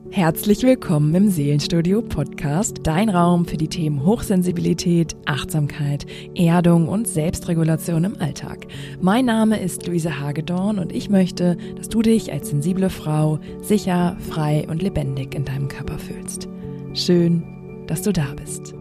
Herzlich willkommen im Seelenstudio Podcast, dein Raum für die Themen Hochsensibilität, Achtsamkeit, Erdung und Selbstregulation im Alltag. Mein Name ist Luise Hagedorn und ich möchte, dass du dich als sensible Frau sicher, frei und lebendig in deinem Körper fühlst. Schön, dass du da bist.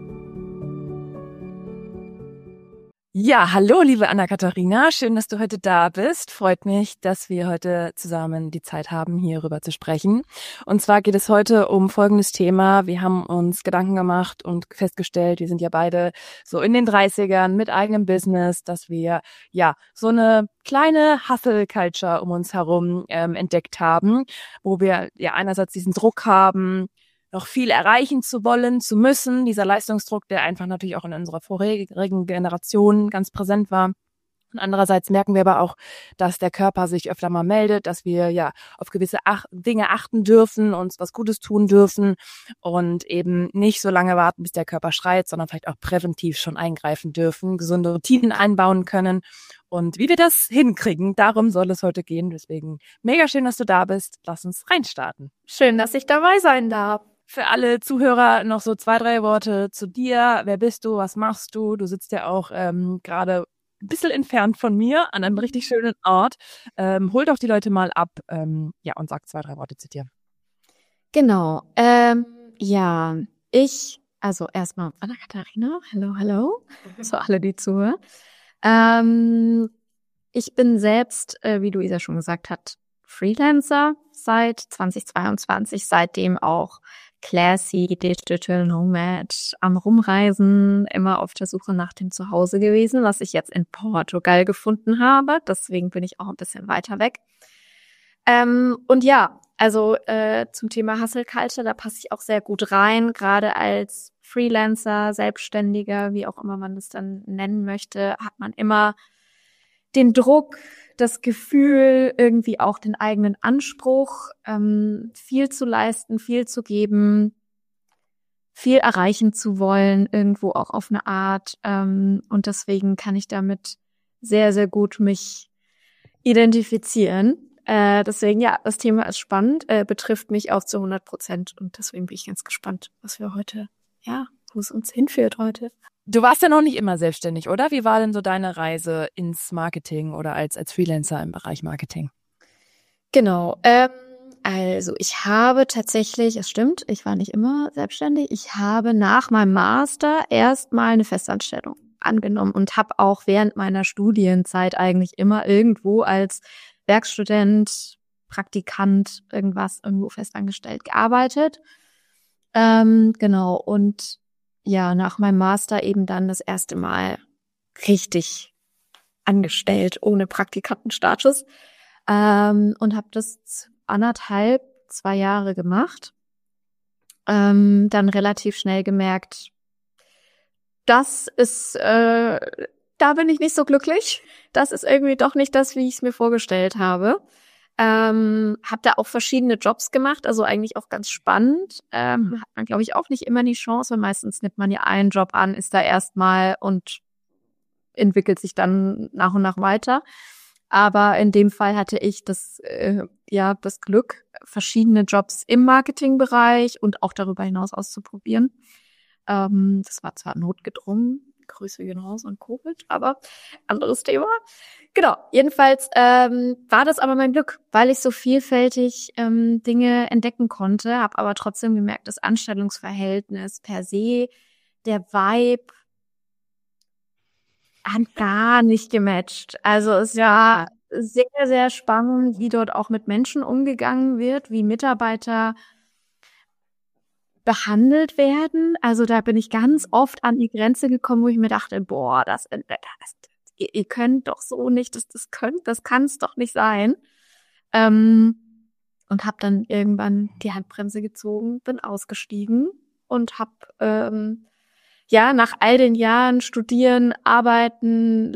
Ja, hallo liebe Anna-Katharina, schön, dass du heute da bist. Freut mich, dass wir heute zusammen die Zeit haben, hierüber zu sprechen. Und zwar geht es heute um folgendes Thema. Wir haben uns Gedanken gemacht und festgestellt, wir sind ja beide so in den 30ern mit eigenem Business, dass wir ja so eine kleine Hustle-Culture um uns herum entdeckt haben, wo wir ja einerseits diesen Druck haben, noch viel erreichen zu wollen, zu müssen. Dieser Leistungsdruck, der einfach natürlich auch in unserer vorherigen Generation ganz präsent war. Und andererseits merken wir aber auch, dass der Körper sich öfter mal meldet, dass wir ja auf gewisse Dinge achten dürfen, uns was Gutes tun dürfen und eben nicht so lange warten, bis der Körper schreit, sondern vielleicht auch präventiv schon eingreifen dürfen, gesunde Routinen einbauen können. Und wie wir das hinkriegen, darum soll es heute gehen. Deswegen mega schön, dass du da bist. Lass uns reinstarten. Schön, dass ich dabei sein darf. Für alle Zuhörer noch so 2, 3 Worte zu dir. Wer bist du? Was machst du? Du sitzt ja auch gerade ein bisschen entfernt von mir an einem richtig schönen Ort. Hol doch die Leute mal ab und sag 2, 3 Worte zu dir. Genau. Also erstmal Anna-Katharina. Hallo. So alle, die zuhören. Ich bin selbst, wie Luisa schon gesagt hat, Freelancer seit 2022, seitdem auch classy, Digital Nomad, am Rumreisen, immer auf der Suche nach dem Zuhause gewesen, was ich jetzt in Portugal gefunden habe. Deswegen bin ich auch ein bisschen weiter weg. Zum Thema Hustle Culture, da passe ich auch sehr gut rein, gerade als Freelancer, Selbstständiger, wie auch immer man das dann nennen möchte, hat man immer den Druck, das Gefühl, irgendwie auch den eigenen Anspruch, viel zu leisten, viel zu geben, viel erreichen zu wollen, irgendwo auch auf eine Art. Und deswegen kann ich damit sehr, sehr gut mich identifizieren. Deswegen, ja, das Thema ist spannend, betrifft mich auch zu 100%. Und deswegen bin ich ganz gespannt, was wir heute, wo es uns hinführt heute. Du warst ja noch nicht immer selbstständig, oder? Wie war denn so deine Reise ins Marketing oder als Freelancer im Bereich Marketing? Genau. Also ich habe tatsächlich, es stimmt, ich war nicht immer selbstständig. Ich habe nach meinem Master erstmal eine Festanstellung angenommen und habe auch während meiner Studienzeit eigentlich immer irgendwo als Werkstudent, Praktikant, irgendwo festangestellt gearbeitet. Genau. Und ja, nach meinem Master eben dann das erste Mal richtig angestellt, ohne Praktikantenstatus. Und habe das 2 Jahre gemacht. Dann relativ schnell gemerkt, das ist, da bin ich nicht so glücklich. Das ist irgendwie doch nicht das, wie ich es mir vorgestellt habe. Habe da auch verschiedene Jobs gemacht, also eigentlich auch ganz spannend. Hat man, glaube ich, auch nicht immer die Chance, weil meistens nimmt man ja einen Job an, ist da erstmal und entwickelt sich dann nach und nach weiter. Aber in dem Fall hatte ich das Glück, verschiedene Jobs im Marketingbereich und auch darüber hinaus auszuprobieren. Das war zwar notgedrungen, Grüße gehen raus an Covid, aber anderes Thema. Genau, jedenfalls war das aber mein Glück, weil ich so vielfältig Dinge entdecken konnte, habe aber trotzdem gemerkt, das Anstellungsverhältnis per se, der Vibe hat gar nicht gematcht. Also es war sehr, sehr spannend, wie dort auch mit Menschen umgegangen wird, wie Mitarbeiter behandelt werden. Also da bin ich ganz oft an die Grenze gekommen, wo ich mir dachte, boah, ihr könnt doch so nicht, das kann es doch nicht sein. Und habe dann irgendwann die Handbremse gezogen, bin ausgestiegen und habe nach all den Jahren Studieren, Arbeiten,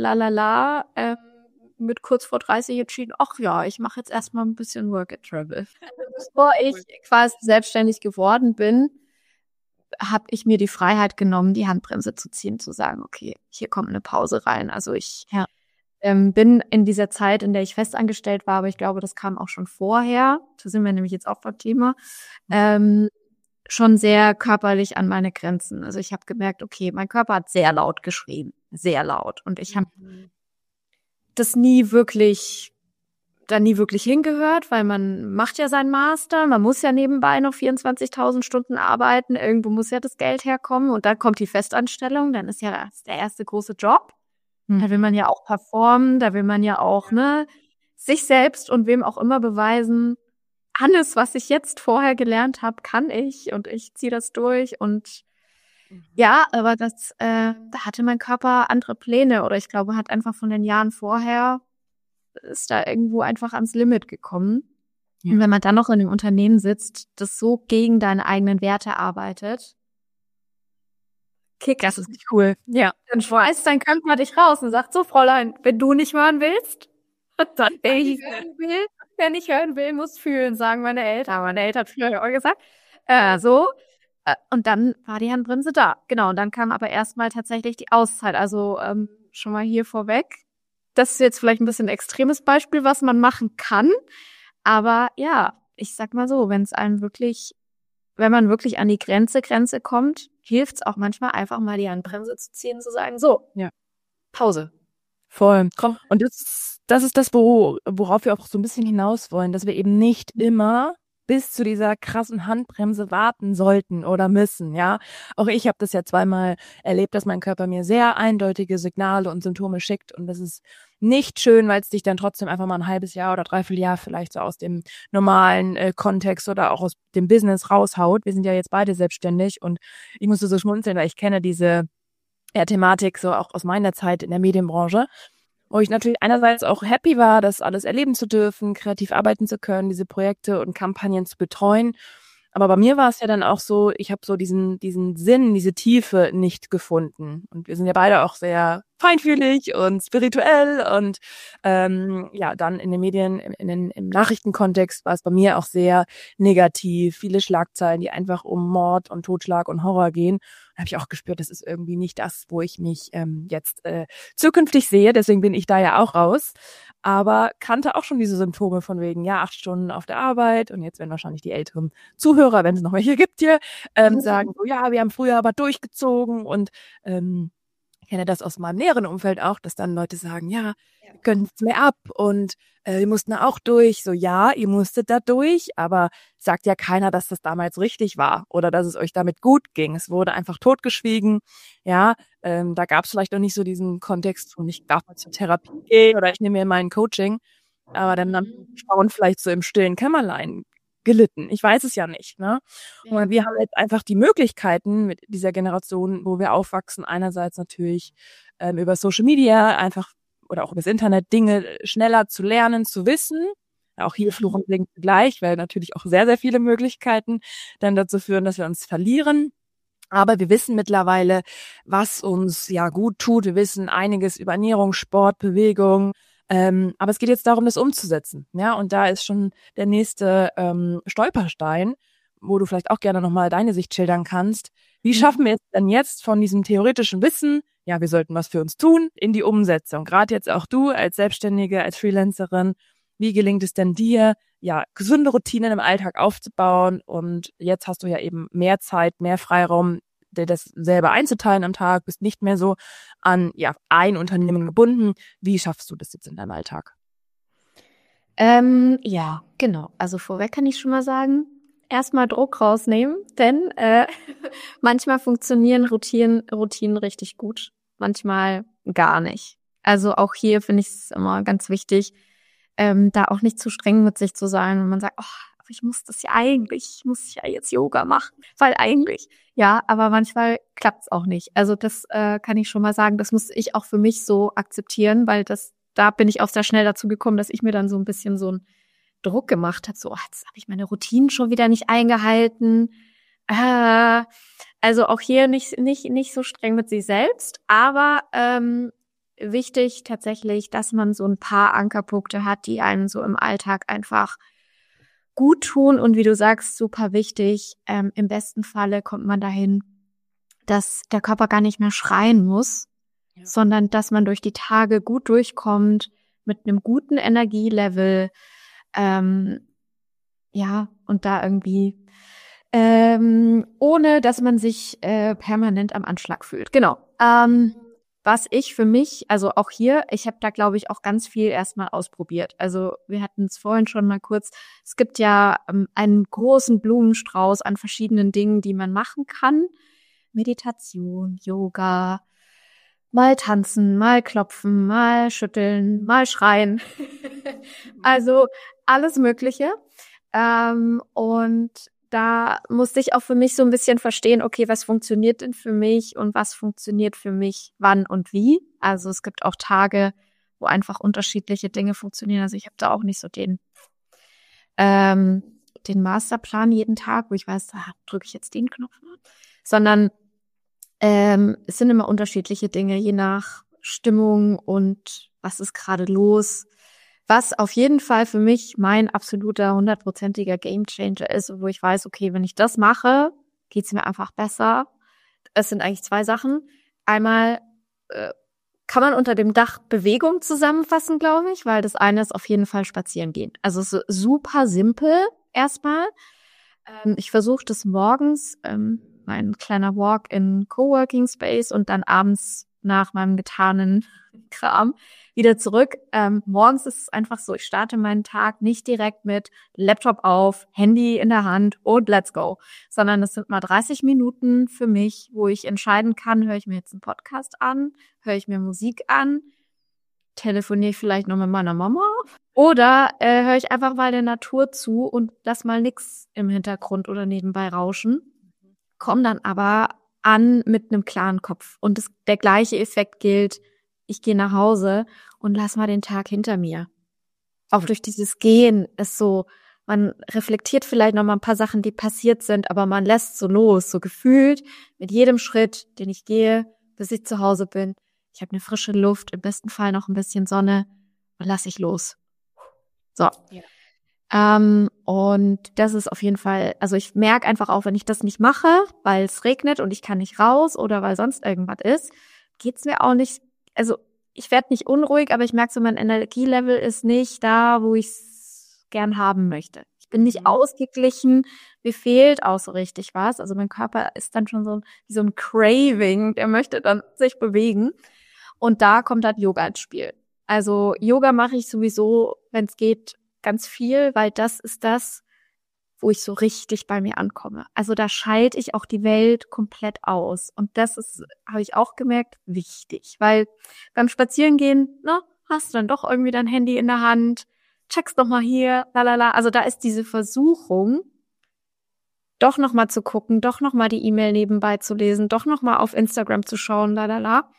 mit kurz vor 30 entschieden, ich mache jetzt erstmal ein bisschen Work and Travel. Bevor ich quasi selbstständig geworden bin, habe ich mir die Freiheit genommen, die Handbremse zu ziehen, zu sagen, okay, hier kommt eine Pause rein. Also ich bin in dieser Zeit, in der ich festangestellt war, aber ich glaube, das kam auch schon vorher, da sind wir nämlich jetzt auch beim Thema, schon sehr körperlich an meine Grenzen. Also ich habe gemerkt, okay, mein Körper hat sehr laut geschrien, sehr laut. Und ich habe das nie wirklich hingehört, weil man macht ja seinen Master, man muss ja nebenbei noch 24.000 Stunden arbeiten, irgendwo muss ja das Geld herkommen und dann kommt die Festanstellung, dann ist ja das der erste große Job. Da will man ja auch performen, da will man ja auch, sich selbst und wem auch immer beweisen, alles, was ich jetzt vorher gelernt habe, kann ich und ich ziehe das durch und ja, aber da hatte mein Körper andere Pläne oder ich glaube, hat einfach von den Jahren vorher ist da irgendwo einfach ans Limit gekommen. Ja. Und wenn man dann noch in einem Unternehmen sitzt, das so gegen deine eigenen Werte arbeitet, das ist nicht cool. Ja. Dann schmeißt dein Körper dich raus und sagt so, Fräulein, wenn du nicht hören willst, dann wer nicht hören will, muss fühlen, sagen meine Eltern. Meine Eltern hat früher auch gesagt. Und dann war die Handbremse da. Genau, und dann kam aber erstmal tatsächlich die Auszeit. Also schon mal hier vorweg. Das ist jetzt vielleicht ein bisschen ein extremes Beispiel, was man machen kann. Aber ja, ich sag mal so, wenn man wirklich an die Grenze kommt, hilft es auch manchmal einfach mal die Handbremse zu ziehen, zu sagen, so, ja, Pause. Voll. Und das ist das, worauf wir auch so ein bisschen hinaus wollen, dass wir eben nicht immer bis zu dieser krassen Handbremse warten sollten oder müssen, ja. Auch ich habe das ja zweimal erlebt, dass mein Körper mir sehr eindeutige Signale und Symptome schickt und das ist nicht schön, weil es dich dann trotzdem einfach mal ein halbes Jahr oder 3/4 Jahr vielleicht so aus dem normalen Kontext oder auch aus dem Business raushaut. Wir sind ja jetzt beide selbstständig und ich musste so schmunzeln, weil ich kenne diese Thematik so auch aus meiner Zeit in der Medienbranche, wo ich natürlich einerseits auch happy war, das alles erleben zu dürfen, kreativ arbeiten zu können, diese Projekte und Kampagnen zu betreuen. Aber bei mir war es ja dann auch so, ich habe so diesen Sinn, diese Tiefe nicht gefunden. Und wir sind ja beide auch sehr feinfühlig und spirituell und dann in den Medien, im Nachrichtenkontext war es bei mir auch sehr negativ, viele Schlagzeilen, die einfach um Mord und Totschlag und Horror gehen. Da habe ich auch gespürt, das ist irgendwie nicht das, wo ich mich jetzt zukünftig sehe. Deswegen bin ich da ja auch raus. Aber kannte auch schon diese Symptome von wegen, 8 Stunden auf der Arbeit und jetzt werden wahrscheinlich die älteren Zuhörer, wenn es noch welche gibt hier, sagen so, ja, wir haben früher aber durchgezogen und ich kenne das aus meinem näheren Umfeld auch, dass dann Leute sagen, ja, wir können nichts mehr ab und wir mussten da auch durch. So, ja, ihr musstet da durch, aber sagt ja keiner, dass das damals richtig war oder dass es euch damit gut ging. Es wurde einfach totgeschwiegen. Ja, da gab es vielleicht noch nicht so diesen Kontext von ich darf mal zur Therapie gehen oder ich nehme mir mein Coaching. Aber dann haben Frauen vielleicht so im stillen Kämmerlein gelitten. Ich weiß es ja nicht, ne? Und wir haben jetzt einfach die Möglichkeiten mit dieser Generation, wo wir aufwachsen, einerseits natürlich über Social Media einfach oder auch über das Internet Dinge schneller zu lernen, zu wissen. Auch hier Fluch und Segen zugleich, weil natürlich auch sehr, sehr viele Möglichkeiten dann dazu führen, dass wir uns verlieren. Aber wir wissen mittlerweile, was uns ja gut tut. Wir wissen einiges über Ernährung, Sport, Bewegung. Aber es geht jetzt darum, das umzusetzen. Ja, und da ist schon der nächste Stolperstein, wo du vielleicht auch gerne nochmal deine Sicht schildern kannst. Wie schaffen wir es denn jetzt von diesem theoretischen Wissen, ja, wir sollten was für uns tun, in die Umsetzung? Gerade jetzt auch du als Selbstständige, als Freelancerin. Wie gelingt es denn dir, ja, gesunde Routinen im Alltag aufzubauen? Und jetzt hast du ja eben mehr Zeit, mehr Freiraum, dir das selber einzuteilen am Tag, bist nicht mehr so an ein Unternehmen gebunden. Wie schaffst du das jetzt in deinem Alltag? Ja, genau. Also vorweg kann ich schon mal sagen, erstmal Druck rausnehmen, denn manchmal funktionieren Routinen richtig gut, manchmal gar nicht. Also auch hier finde ich es immer ganz wichtig, da auch nicht zu streng mit sich zu sein, wenn man sagt, aber ich muss ja jetzt Yoga machen, weil eigentlich, ja, aber manchmal klappt es auch nicht. Also das kann ich schon mal sagen, das muss ich auch für mich so akzeptieren, weil da bin ich auch sehr schnell dazu gekommen, dass ich mir dann so ein bisschen so einen Druck gemacht habe, so, jetzt habe ich meine Routinen schon wieder nicht eingehalten. Also auch hier nicht so streng mit sich selbst, aber wichtig tatsächlich, dass man so ein paar Ankerpunkte hat, die einem so im Alltag einfach gut tun und wie du sagst, super wichtig. Im besten Falle kommt man dahin, dass der Körper gar nicht mehr schreien muss, sondern dass man durch die Tage gut durchkommt, mit einem guten Energielevel, und da irgendwie ohne, dass man sich permanent am Anschlag fühlt. Genau. Was ich für mich, also auch hier, ich habe da, glaube ich, auch ganz viel erstmal ausprobiert. Also wir hatten es vorhin schon mal kurz, es gibt ja einen großen Blumenstrauß an verschiedenen Dingen, die man machen kann. Meditation, Yoga, mal tanzen, mal klopfen, mal schütteln, mal schreien. Also alles Mögliche. Und da musste ich auch für mich so ein bisschen verstehen, okay, was funktioniert denn für mich und was funktioniert für mich wann und wie. Also es gibt auch Tage, wo einfach unterschiedliche Dinge funktionieren. Also ich habe da auch nicht so den Masterplan jeden Tag, wo ich weiß, da drücke ich jetzt den Knopf, sondern es sind immer unterschiedliche Dinge, je nach Stimmung und was ist gerade los. Was auf jeden Fall für mich mein absoluter 100%iger Gamechanger ist, wo ich weiß, okay, wenn ich das mache, geht's mir einfach besser. Es sind eigentlich zwei Sachen. Einmal kann man unter dem Dach Bewegung zusammenfassen, glaube ich, weil das eine ist auf jeden Fall spazieren gehen. Also es ist super simpel erstmal. Ich versuche das morgens, mein kleiner Walk in Coworking Space und dann abends nach meinem getanen Kram wieder zurück. Morgens ist es einfach so, ich starte meinen Tag nicht direkt mit Laptop auf, Handy in der Hand und let's go, sondern es sind mal 30 Minuten für mich, wo ich entscheiden kann, höre ich mir jetzt einen Podcast an, höre ich mir Musik an, telefoniere ich vielleicht noch mit meiner Mama oder höre ich einfach mal der Natur zu und lass mal nix im Hintergrund oder nebenbei rauschen, komm dann aber an mit einem klaren Kopf. Und der gleiche Effekt gilt, ich gehe nach Hause und lass mal den Tag hinter mir. Auch durch dieses Gehen ist so, man reflektiert vielleicht noch mal ein paar Sachen, die passiert sind, aber man lässt so los, so gefühlt mit jedem Schritt, den ich gehe, bis ich zu Hause bin. Ich habe eine frische Luft, im besten Fall noch ein bisschen Sonne und lasse ich los. So. Ja. Und das ist auf jeden Fall, also ich merke einfach auch, wenn ich das nicht mache, weil es regnet und ich kann nicht raus oder weil sonst irgendwas ist, geht's mir auch nicht, also ich werde nicht unruhig, aber ich merke so, mein Energielevel ist nicht da, wo ich es gern haben möchte. Ich bin nicht ausgeglichen, mir fehlt auch so richtig was. Also mein Körper ist dann schon so wie so ein Craving, der möchte dann sich bewegen. Und da kommt halt Yoga ins Spiel. Also Yoga mache ich sowieso, wenn es geht, ganz viel, weil das ist das, wo ich so richtig bei mir ankomme. Also da schalte ich auch die Welt komplett aus. Und das ist, habe ich auch gemerkt, wichtig. Weil beim Spazierengehen, hast du dann doch irgendwie dein Handy in der Hand, checkst noch mal hier, lalala. Also da ist diese Versuchung, doch noch mal zu gucken, doch noch mal die E-Mail nebenbei zu lesen, doch noch mal auf Instagram zu schauen, lalala,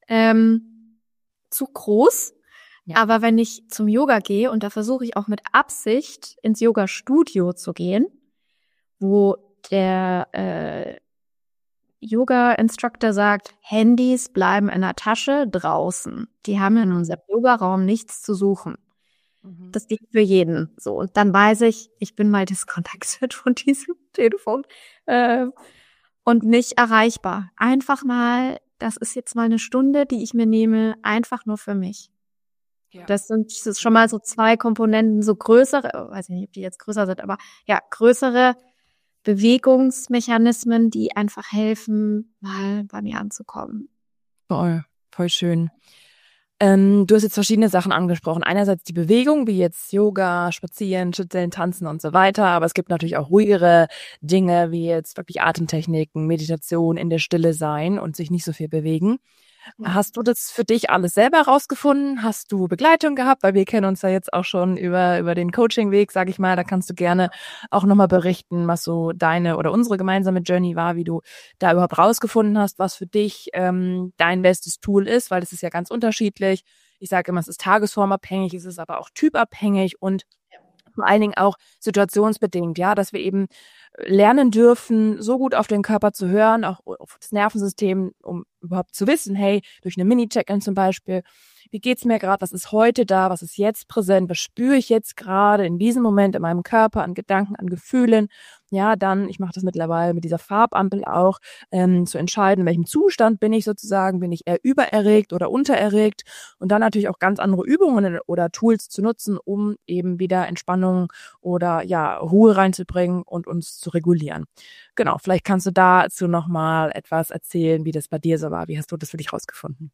zu groß. Ja. Aber wenn ich zum Yoga gehe, und da versuche ich auch mit Absicht ins Yoga-Studio zu gehen, wo der Yoga-Instructor sagt, Handys bleiben in der Tasche draußen. Die haben in unserem Yoga-Raum nichts zu suchen. Mhm. Das gilt für jeden so. Und dann weiß ich, ich bin mal disconnected von diesem Telefon und nicht erreichbar. Einfach mal, das ist jetzt mal eine Stunde, die ich mir nehme, einfach nur für mich. Ja. Das sind schon mal so zwei Komponenten, so größere, weiß ich nicht, ob die jetzt größer sind, aber ja, größere Bewegungsmechanismen, die einfach helfen, mal bei mir anzukommen. Voll schön. Du hast jetzt verschiedene Sachen angesprochen. Einerseits die Bewegung, wie jetzt Yoga, Spazieren, Schütteln, Tanzen und so weiter. Aber es gibt natürlich auch ruhigere Dinge, wie jetzt wirklich Atemtechniken, Meditation, in der Stille sein und sich nicht so viel bewegen. Ja. Hast du das für dich alles selber rausgefunden? Hast du Begleitung gehabt? Weil wir kennen uns ja jetzt auch schon über den Coaching-Weg, sag ich mal. Da kannst du gerne auch nochmal berichten, was so deine oder unsere gemeinsame Journey war, wie du da überhaupt rausgefunden hast, was für dich dein bestes Tool ist, weil das ist ja ganz unterschiedlich. Ich sage immer, es ist tagesformabhängig, es ist aber auch typabhängig und vor allen Dingen auch situationsbedingt, ja, dass wir eben lernen dürfen, so gut auf den Körper zu hören, auch auf das Nervensystem, um überhaupt zu wissen, hey, durch eine Mini-Check-In zum Beispiel, wie geht's mir gerade, was ist heute da, was ist jetzt präsent, was spüre ich jetzt gerade in diesem Moment in meinem Körper, an Gedanken, an Gefühlen. Ja, dann, ich mache das mittlerweile mit dieser Farbampel auch, zu entscheiden, in welchem Zustand bin ich sozusagen, bin ich eher übererregt oder untererregt und dann natürlich auch ganz andere Übungen oder Tools zu nutzen, um eben wieder Entspannung oder ja, Ruhe reinzubringen und uns zu regulieren. Genau, vielleicht kannst du dazu nochmal etwas erzählen, wie das bei dir so war. Wie hast du das für dich rausgefunden?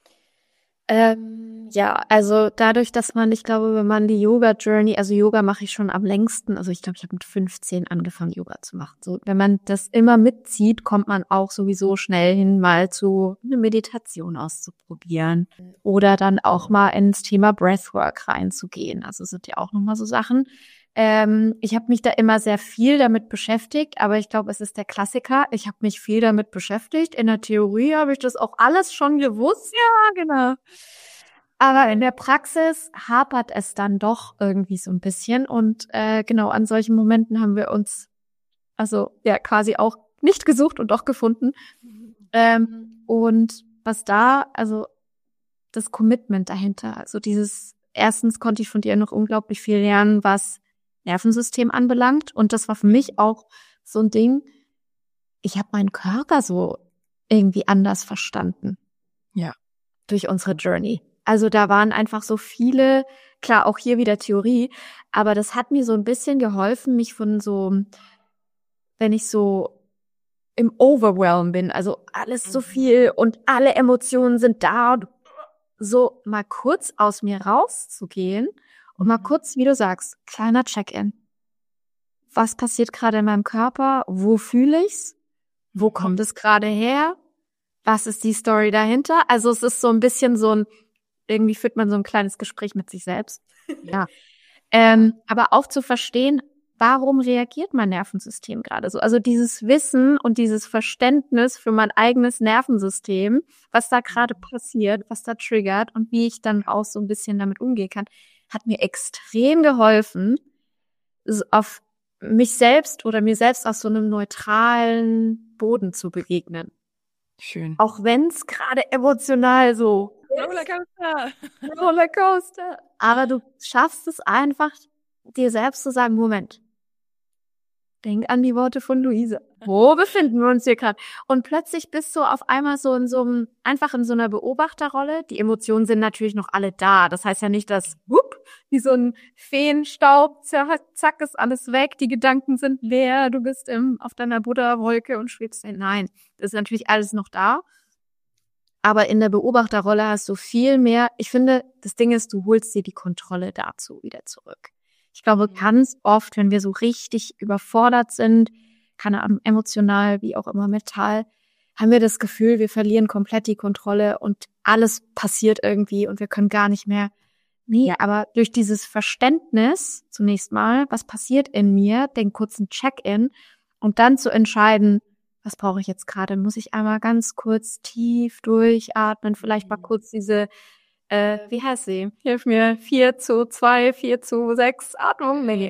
Ja, also dadurch, dass ich glaube, wenn man die Yoga-Journey, also Yoga mache ich schon am längsten, also ich glaube, ich habe mit 15 angefangen, Yoga zu machen. So, wenn man das immer mitzieht, kommt man auch sowieso schnell hin, mal zu eine Meditation auszuprobieren oder dann auch mal ins Thema Breathwork reinzugehen. Also sind ja auch nochmal so Sachen. Ich habe mich da immer sehr viel damit beschäftigt, aber ich glaube, es ist der Klassiker. Ich habe mich viel damit beschäftigt. In der Theorie habe ich das auch alles schon gewusst. Ja, genau. Aber in der Praxis hapert es dann doch irgendwie so ein bisschen. Und genau an solchen Momenten haben wir uns also ja quasi auch nicht gesucht und doch gefunden. Und was da, also das Commitment dahinter, also erstens konnte ich von dir noch unglaublich viel lernen, was Nervensystem anbelangt. Und das war für mich auch so ein Ding, ich habe meinen Körper so irgendwie anders verstanden. Ja. Durch unsere Journey. Also da waren einfach so viele, klar, auch hier wieder Theorie, aber das hat mir so ein bisschen geholfen, mich von so, wenn ich so im Overwhelm bin, also alles so viel und alle Emotionen sind da, so mal kurz aus mir rauszugehen und mal kurz, wie du sagst, kleiner Check-in. Was passiert gerade in meinem Körper? Wo fühle ich's? Wo kommt es gerade her? Was ist die Story dahinter? Also es ist so ein bisschen irgendwie führt man so ein kleines Gespräch mit sich selbst. Ja. Aber auch zu verstehen, warum reagiert mein Nervensystem gerade so? Also dieses Wissen und dieses Verständnis für mein eigenes Nervensystem, was da gerade passiert, was da triggert und wie ich dann auch so ein bisschen damit umgehen kann, hat mir extrem geholfen, auf mich selbst oder mir selbst aus so einem neutralen Boden zu begegnen. Schön. Auch wenn es gerade emotional so Rollercoaster. Aber du schaffst es einfach, dir selbst zu sagen, Moment, denk an die Worte von Luise. Wo befinden wir uns hier gerade? Und plötzlich bist du auf einmal so einfach in so einer Beobachterrolle. Die Emotionen sind natürlich noch alle da. Das heißt ja nicht, dass, wie so ein Feenstaub, zack, ist alles weg, die Gedanken sind leer, du bist auf deiner Buddha-Wolke und schwebst hin. Nein, das ist natürlich alles noch da. Aber in der Beobachterrolle hast du viel mehr. Ich finde, das Ding ist, du holst dir die Kontrolle dazu wieder zurück. Ich glaube, ganz oft, wenn wir so richtig überfordert sind, keine Ahnung, emotional, wie auch immer, mental, haben wir das Gefühl, wir verlieren komplett die Kontrolle und alles passiert irgendwie und wir können gar nicht mehr. Nee, aber durch dieses Verständnis zunächst mal, was passiert in mir, den kurzen Check-in und dann zu entscheiden, was brauche ich jetzt gerade? Muss ich einmal ganz kurz tief durchatmen, vielleicht mal kurz diese, wie heißt sie? Hilf mir, 4-2, 4-6 Atmung? Nee.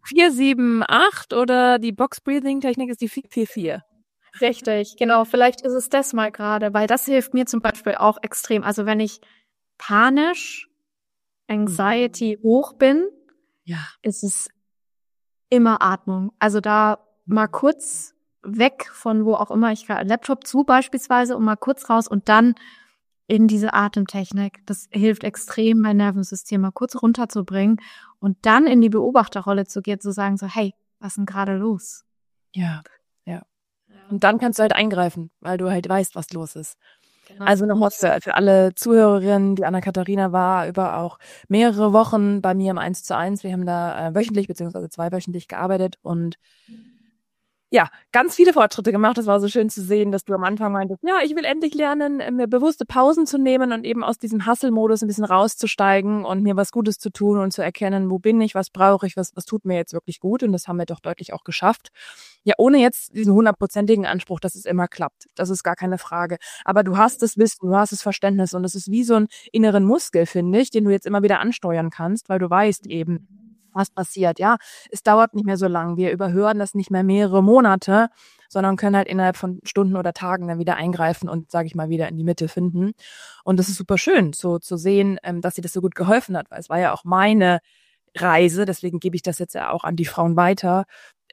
4-7-8 oder die Box-Breathing-Technik ist die 4-4-4. Richtig, genau. Vielleicht ist es das mal gerade, weil das hilft mir zum Beispiel auch extrem. Also wenn ich panisch, Anxiety hoch bin, ist es immer Atmung. Also da mal kurz weg von wo auch immer ich gerade Laptop zu beispielsweise und mal kurz raus und dann in diese Atemtechnik. Das hilft extrem, mein Nervensystem mal kurz runterzubringen und dann in die Beobachterrolle zu gehen, zu sagen so, hey, was ist denn gerade los? Ja. Und dann kannst du halt eingreifen, weil du halt weißt, was los ist. Genau. Also nochmal für alle Zuhörerinnen, die Anna-Katharina war über auch mehrere Wochen bei mir im 1:1. Wir haben da wöchentlich beziehungsweise zweiwöchentlich gearbeitet und ja, ganz viele Fortschritte gemacht. Es war so schön zu sehen, dass du am Anfang meintest, ja, ich will endlich lernen, mir bewusste Pausen zu nehmen und eben aus diesem Hustle-Modus ein bisschen rauszusteigen und mir was Gutes zu tun und zu erkennen, wo bin ich, was brauche ich, was tut mir jetzt wirklich gut. Und das haben wir doch deutlich auch geschafft. Ja, ohne jetzt diesen 100%igen Anspruch, dass es immer klappt. Das ist gar keine Frage. Aber du hast das Wissen, du hast das Verständnis und es ist wie so ein inneren Muskel, finde ich, den du jetzt immer wieder ansteuern kannst, weil du weißt eben, was passiert. Ja, es dauert nicht mehr so lang. Wir überhören das nicht mehr mehrere Monate. sondern können halt innerhalb von Stunden oder Tagen dann wieder eingreifen und, sage ich mal, wieder in die Mitte finden. Und das ist super schön, so zu sehen, dass sie das so gut geholfen hat, weil es war ja auch meine Reise, deswegen gebe ich das jetzt ja auch an die Frauen weiter,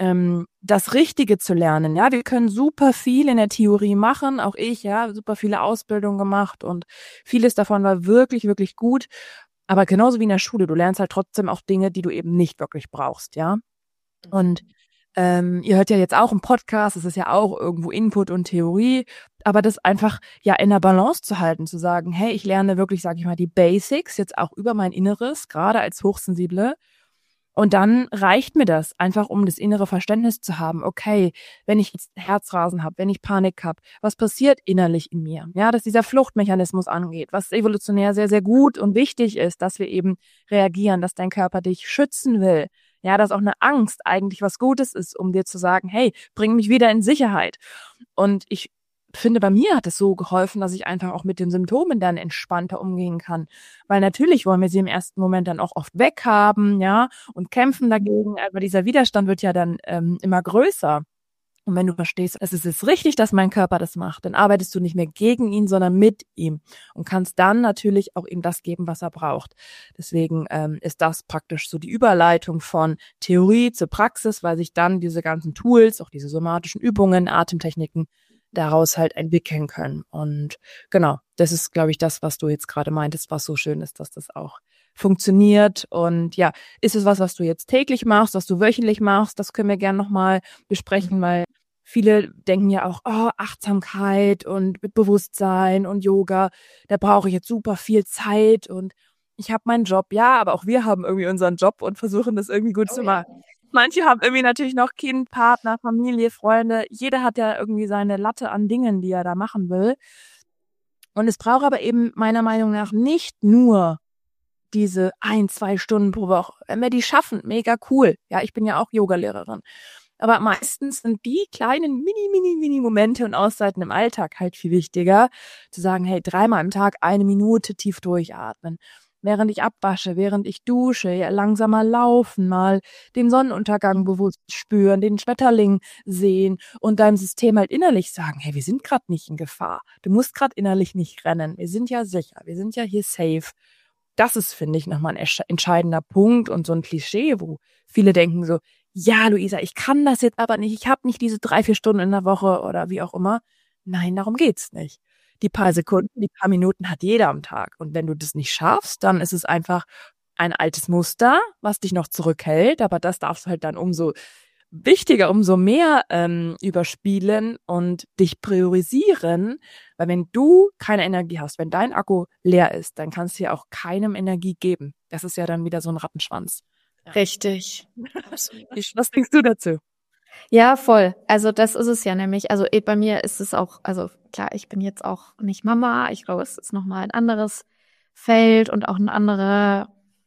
das Richtige zu lernen. Ja, wir können super viel in der Theorie machen, auch ich, ja, super viele Ausbildungen gemacht und vieles davon war wirklich, wirklich gut. Aber genauso wie in der Schule, du lernst halt trotzdem auch Dinge, die du eben nicht wirklich brauchst, ja. Und ihr hört ja jetzt auch einen Podcast, das ist ja auch irgendwo Input und Theorie, aber das einfach ja in der Balance zu halten, zu sagen, hey, ich lerne wirklich, sage ich mal, die Basics jetzt auch über mein Inneres, gerade als Hochsensible. Und dann reicht mir das, einfach um das innere Verständnis zu haben, okay, wenn ich jetzt Herzrasen habe, wenn ich Panik habe, was passiert innerlich in mir? Ja, dass dieser Fluchtmechanismus angeht, was evolutionär sehr, sehr gut und wichtig ist, dass wir eben reagieren, dass dein Körper dich schützen will. Ja, dass auch eine Angst eigentlich was Gutes ist, um dir zu sagen, hey, bring mich wieder in Sicherheit. Und ich finde, bei mir hat es so geholfen, dass ich einfach auch mit den Symptomen dann entspannter umgehen kann. Weil natürlich wollen wir sie im ersten Moment dann auch oft weghaben, ja, und kämpfen dagegen, aber dieser Widerstand wird ja dann immer größer. Und wenn du verstehst, es ist richtig, dass mein Körper das macht, dann arbeitest du nicht mehr gegen ihn, sondern mit ihm und kannst dann natürlich auch ihm das geben, was er braucht. Deswegen ist das praktisch so die Überleitung von Theorie zur Praxis, weil sich dann diese ganzen Tools, auch diese somatischen Übungen, Atemtechniken daraus halt entwickeln können. Und genau, das ist, glaube ich, das, was du jetzt gerade meintest, was so schön ist, dass das auch funktioniert. Und ja, ist es was du jetzt täglich machst, was du wöchentlich machst? Das können wir gerne nochmal besprechen, weil viele denken ja auch, oh, Achtsamkeit und mit Bewusstsein und Yoga, da brauche ich jetzt super viel Zeit und ich habe meinen Job. Ja, aber auch wir haben irgendwie unseren Job und versuchen das irgendwie gut zu machen. Manche haben irgendwie natürlich noch Kind, Partner, Familie, Freunde. Jeder hat ja irgendwie seine Latte an Dingen, die er da machen will. Und es braucht aber eben meiner Meinung nach nicht nur diese 1, 2 Stunden pro Woche. Wenn wir die schaffen, mega cool. Ja, ich bin ja auch Yogalehrerin. Aber meistens sind die kleinen mini Momente und Auszeiten im Alltag halt viel wichtiger. Zu sagen, hey, 3-mal am Tag 1 Minute tief durchatmen. Während ich abwasche, während ich dusche, ja, langsamer laufen, mal den Sonnenuntergang bewusst spüren, den Schmetterling sehen und deinem System halt innerlich sagen, hey, wir sind gerade nicht in Gefahr. Du musst gerade innerlich nicht rennen. Wir sind ja sicher. Wir sind ja hier safe. Das ist, finde ich, nochmal ein entscheidender Punkt und so ein Klischee, wo viele denken so, ja, Luisa, ich kann das jetzt aber nicht. Ich habe nicht diese 3-4 Stunden in der Woche oder wie auch immer. Nein, darum geht's nicht. Die paar Sekunden, die paar Minuten hat jeder am Tag. Und wenn du das nicht schaffst, dann ist es einfach ein altes Muster, was dich noch zurückhält. Aber das darfst du halt dann umso wichtiger, umso mehr überspielen und dich priorisieren. Weil wenn du keine Energie hast, wenn dein Akku leer ist, dann kannst du ja auch keinem Energie geben. Das ist ja dann wieder so ein Rattenschwanz. Richtig. Was denkst du dazu? Ja, voll. Also das ist es ja nämlich. Also bei mir ist es auch, also klar, ich bin jetzt auch nicht Mama. Ich glaube, es ist nochmal ein anderes Feld und auch ein anderer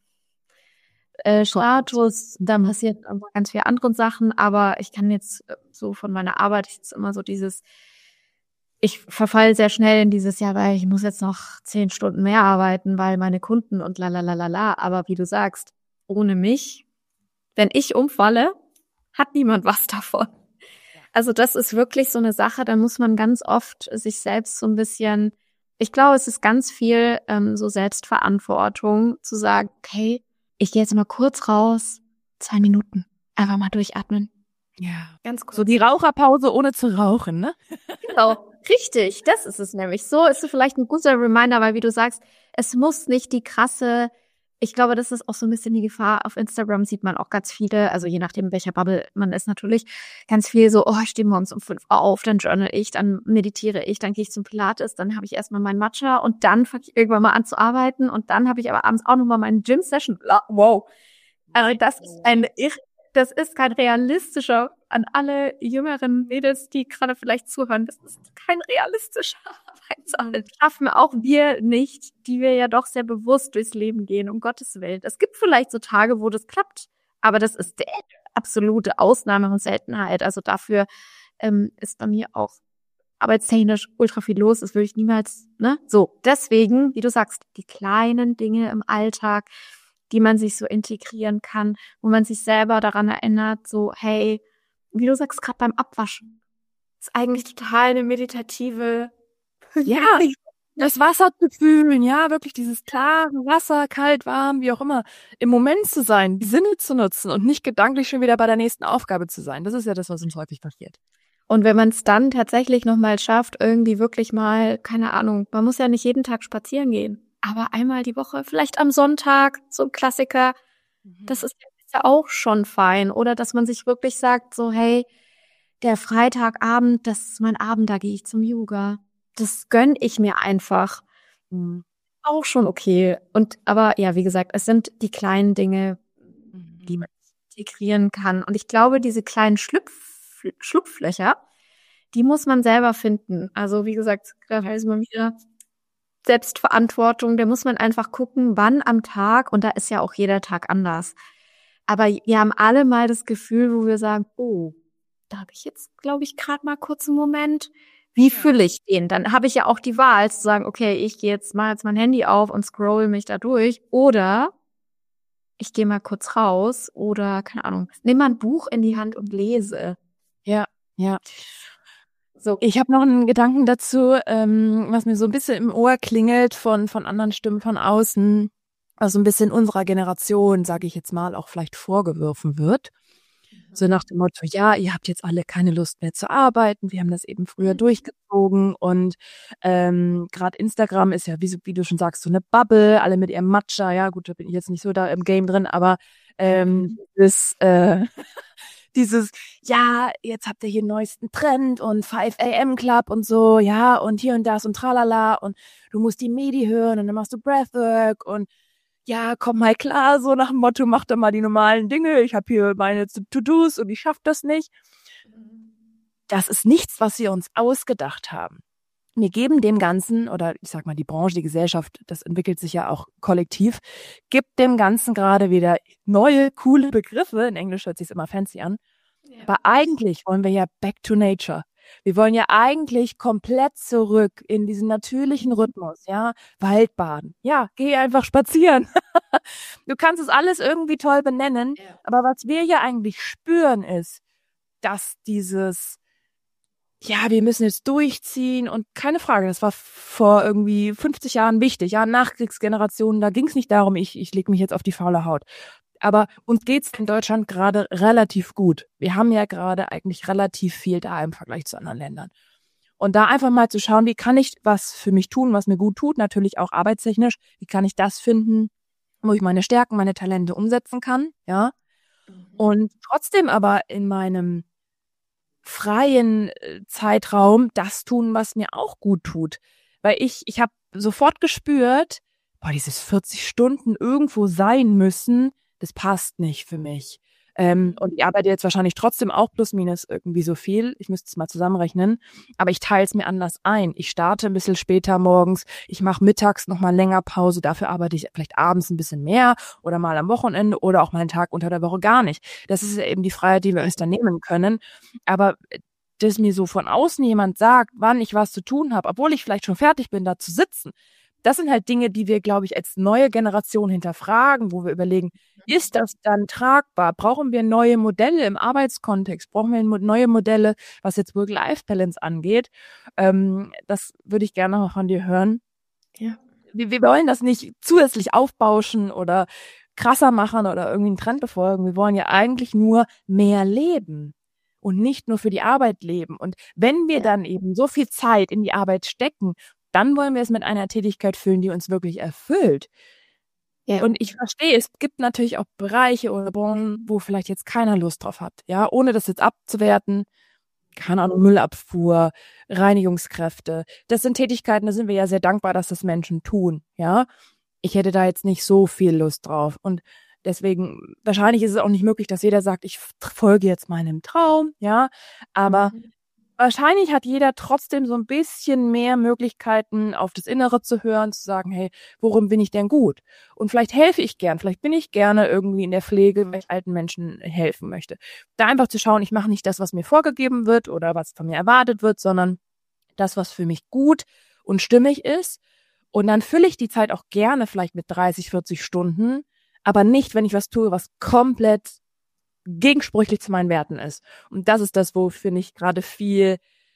Status. Da passiert ganz viele andere Sachen. Aber ich kann jetzt so von meiner Arbeit, ich jetzt immer so ich verfalle sehr schnell in dieses Jahr, weil ich muss jetzt noch 10 Stunden mehr arbeiten, weil meine Kunden und la. Aber wie du sagst, ohne mich, wenn ich umfalle, hat niemand was davon. Also das ist wirklich so eine Sache, da muss man ganz oft sich selbst so ein bisschen, ich glaube, es ist ganz viel so Selbstverantwortung, zu sagen, okay, ich gehe jetzt mal kurz raus, 2 Minuten, einfach mal durchatmen. Ja, Ganz kurz. so die Raucherpause ohne zu rauchen, ne? Genau, richtig, das ist es nämlich. So ist es vielleicht ein guter Reminder, weil wie du sagst, es muss nicht die krasse, ich glaube, das ist auch so ein bisschen die Gefahr. Auf Instagram sieht man auch ganz viele, also je nachdem, welcher Bubble man ist natürlich, ganz viel so, oh, ich stehe morgens um 5 Uhr auf, dann journal ich, dann meditiere ich, dann gehe ich zum Pilates, dann habe ich erstmal meinen Matcha und dann fange ich irgendwann mal an zu arbeiten und dann habe ich aber abends auch nochmal meine Gym-Session. Wow. Also das ist kein realistischer, an alle jüngeren Mädels, die gerade vielleicht zuhören, das ist kein realistischer Arbeitsabend. Das schaffen auch wir nicht, die wir ja doch sehr bewusst durchs Leben gehen, um Gottes Willen. Es gibt vielleicht so Tage, wo das klappt, aber das ist die absolute Ausnahme und Seltenheit. Also dafür ist bei mir auch arbeitstechnisch ultra viel los. Das würde ich niemals, ne? So, deswegen, wie du sagst, die kleinen Dinge im Alltag, die man sich so integrieren kann, wo man sich selber daran erinnert, so, hey, wie du sagst, gerade beim Abwaschen. ist eigentlich total eine meditative. Ja, das Wasser zu fühlen, ja, wirklich dieses klare Wasser, kalt, warm, wie auch immer, im Moment zu sein, die Sinne zu nutzen und nicht gedanklich schon wieder bei der nächsten Aufgabe zu sein. Das ist ja das, was uns häufig passiert. Und wenn man es dann tatsächlich nochmal schafft, irgendwie wirklich mal, keine Ahnung, man muss ja nicht jeden Tag spazieren gehen, aber einmal die Woche, vielleicht am Sonntag, so ein Klassiker, das ist ja auch schon fein. Oder dass man sich wirklich sagt, so, hey, der Freitagabend, das ist mein Abend, da gehe ich zum Yoga. Das gönn ich mir einfach. Mhm. Auch schon okay. Aber ja, wie gesagt, es sind die kleinen Dinge, die man integrieren kann. Und ich glaube, diese kleinen Schlupflöcher, die muss man selber finden. Also wie gesagt, da heißt man wieder Selbstverantwortung. Da muss man einfach gucken, wann am Tag, und da ist ja auch jeder Tag anders. Aber wir haben alle mal das Gefühl, wo wir sagen, oh, da habe ich jetzt, glaube ich, gerade mal kurz einen Moment. Wie fülle ich den? Dann habe ich ja auch die Wahl zu sagen, okay, ich gehe jetzt mal mein Handy auf und scroll mich da durch. Oder ich gehe mal kurz raus oder, keine Ahnung, nehme mal ein Buch in die Hand und lese. Ja, ja. So. Ich habe noch einen Gedanken dazu, was mir so ein bisschen im Ohr klingelt von anderen Stimmen von außen, was so ein bisschen unserer Generation, sage ich jetzt mal, auch vielleicht vorgeworfen wird. So nach dem Motto, ja, ihr habt jetzt alle keine Lust mehr zu arbeiten, wir haben das eben früher durchgezogen und gerade Instagram ist ja, wie du schon sagst, so eine Bubble, alle mit ihrem Matcha, ja gut, da bin ich jetzt nicht so da im Game drin, aber dieses, ja, jetzt habt ihr hier den neuesten Trend und 5 AM Club und so, ja, und hier und das und tralala und du musst die Medi hören und dann machst du Breathwork und ja, komm mal klar, so nach dem Motto, mach doch mal die normalen Dinge, ich habe hier meine To-Dos und ich schaff das nicht. Das ist nichts, was wir uns ausgedacht haben. Wir geben dem Ganzen, oder ich sag mal die Branche, die Gesellschaft, das entwickelt sich ja auch kollektiv, gibt dem Ganzen gerade wieder neue, coole Begriffe. In Englisch hört sich's immer fancy an. Ja. Aber eigentlich wollen wir ja back to nature. Wir wollen ja eigentlich komplett zurück in diesen natürlichen Rhythmus, ja. Waldbaden. Ja, geh einfach spazieren. Du kannst es alles irgendwie toll benennen, aber was wir ja eigentlich spüren ist, dass dieses, ja, wir müssen jetzt durchziehen und keine Frage, das war vor irgendwie 50 Jahren wichtig, ja, Nachkriegsgenerationen, da ging es nicht darum, ich lege mich jetzt auf die faule Haut. Aber uns geht's in Deutschland gerade relativ gut. Wir haben ja gerade eigentlich relativ viel da im Vergleich zu anderen Ländern. Und da einfach mal zu schauen, wie kann ich was für mich tun, was mir gut tut, natürlich auch arbeitstechnisch, wie kann ich das finden, wo ich meine Stärken, meine Talente umsetzen kann, ja. Und trotzdem aber in meinem freien Zeitraum das tun, was mir auch gut tut. Weil ich habe sofort gespürt, boah, dieses 40 Stunden irgendwo sein müssen, das passt nicht für mich. Und ich arbeite jetzt wahrscheinlich trotzdem auch plus minus irgendwie so viel. Ich müsste es mal zusammenrechnen. Aber ich teile es mir anders ein. Ich starte ein bisschen später morgens. Ich mache mittags noch mal länger Pause. Dafür arbeite ich vielleicht abends ein bisschen mehr oder mal am Wochenende oder auch mal einen Tag unter der Woche gar nicht. Das ist ja eben die Freiheit, die wir uns dann nehmen können. Aber dass mir so von außen jemand sagt, wann ich was zu tun habe, obwohl ich vielleicht schon fertig bin, da zu sitzen, das sind halt Dinge, die wir, glaube ich, als neue Generation hinterfragen, wo wir überlegen, ist das dann tragbar? Brauchen wir neue Modelle im Arbeitskontext? Brauchen wir neue Modelle, was jetzt Work-Life-Balance angeht? Das würde ich gerne noch von dir hören. Ja. Wir wollen das nicht zusätzlich aufbauschen oder krasser machen oder irgendwie einen Trend befolgen. Wir wollen ja eigentlich nur mehr leben und nicht nur für die Arbeit leben. Und wenn wir dann eben so viel Zeit in die Arbeit stecken, dann wollen wir es mit einer Tätigkeit füllen, die uns wirklich erfüllt. Ja. Und ich verstehe, es gibt natürlich auch Bereiche oder Branchen, wo vielleicht jetzt keiner Lust drauf hat. Ja, ohne das jetzt abzuwerten. Keine Ahnung, Müllabfuhr, Reinigungskräfte. Das sind Tätigkeiten, da sind wir ja sehr dankbar, dass das Menschen tun. Ja, ich hätte da jetzt nicht so viel Lust drauf. Und deswegen, wahrscheinlich ist es auch nicht möglich, dass jeder sagt, ich folge jetzt meinem Traum. Ja, aber wahrscheinlich hat jeder trotzdem so ein bisschen mehr Möglichkeiten, auf das Innere zu hören, zu sagen, hey, worum bin ich denn gut? Und vielleicht helfe ich gern, vielleicht bin ich gerne irgendwie in der Pflege, weil ich alten Menschen helfen möchte. Da einfach zu schauen, ich mache nicht das, was mir vorgegeben wird oder was von mir erwartet wird, sondern das, was für mich gut und stimmig ist. Und dann fülle ich die Zeit auch gerne vielleicht mit 30, 40 Stunden, aber nicht, wenn ich was tue, was komplett gegensprüchlich zu meinen Werten ist. Und das ist das, wo, finde ich, gerade viel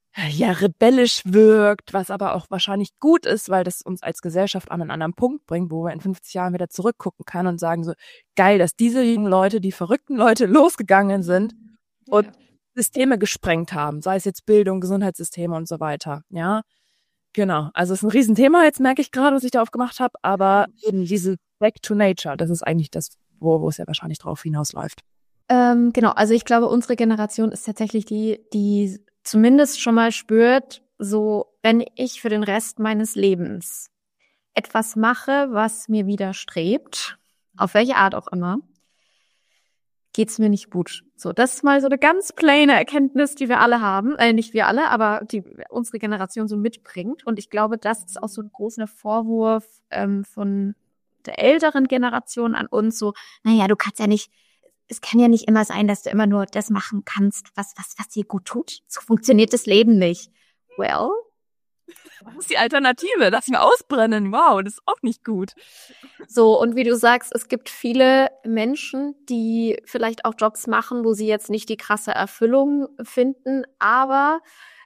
ja, rebellisch wirkt, was aber auch wahrscheinlich gut ist, weil das uns als Gesellschaft an einen anderen Punkt bringt, wo wir in 50 Jahren wieder zurückgucken können und sagen so, geil, dass diese jungen Leute, die verrückten Leute losgegangen sind und Systeme gesprengt haben, sei es jetzt Bildung, Gesundheitssysteme und so weiter, ja. Genau, also es ist ein Riesenthema, jetzt merke ich gerade, was ich da aufgemacht habe, aber eben diese Back to Nature, das ist eigentlich das, wo es ja wahrscheinlich drauf hinausläuft. Genau, also ich glaube, unsere Generation ist tatsächlich die zumindest schon mal spürt, so, wenn ich für den Rest meines Lebens etwas mache, was mir widerstrebt, auf welche Art auch immer, geht's mir nicht gut. So, das ist mal so eine ganz plaine Erkenntnis, die wir alle haben. Nicht wir alle, aber die unsere Generation so mitbringt. Und ich glaube, das ist auch so ein großer Vorwurf von der älteren Generation an uns. So, naja, du kannst ja nicht, es kann ja nicht immer sein, dass du immer nur das machen kannst, was dir gut tut. So funktioniert das Leben nicht. Well, Was ist die Alternative? Dass wir ausbrennen. Wow, das ist auch nicht gut. so, und wie du sagst, es gibt viele Menschen, die vielleicht auch Jobs machen, wo sie jetzt nicht die krasse Erfüllung finden, aber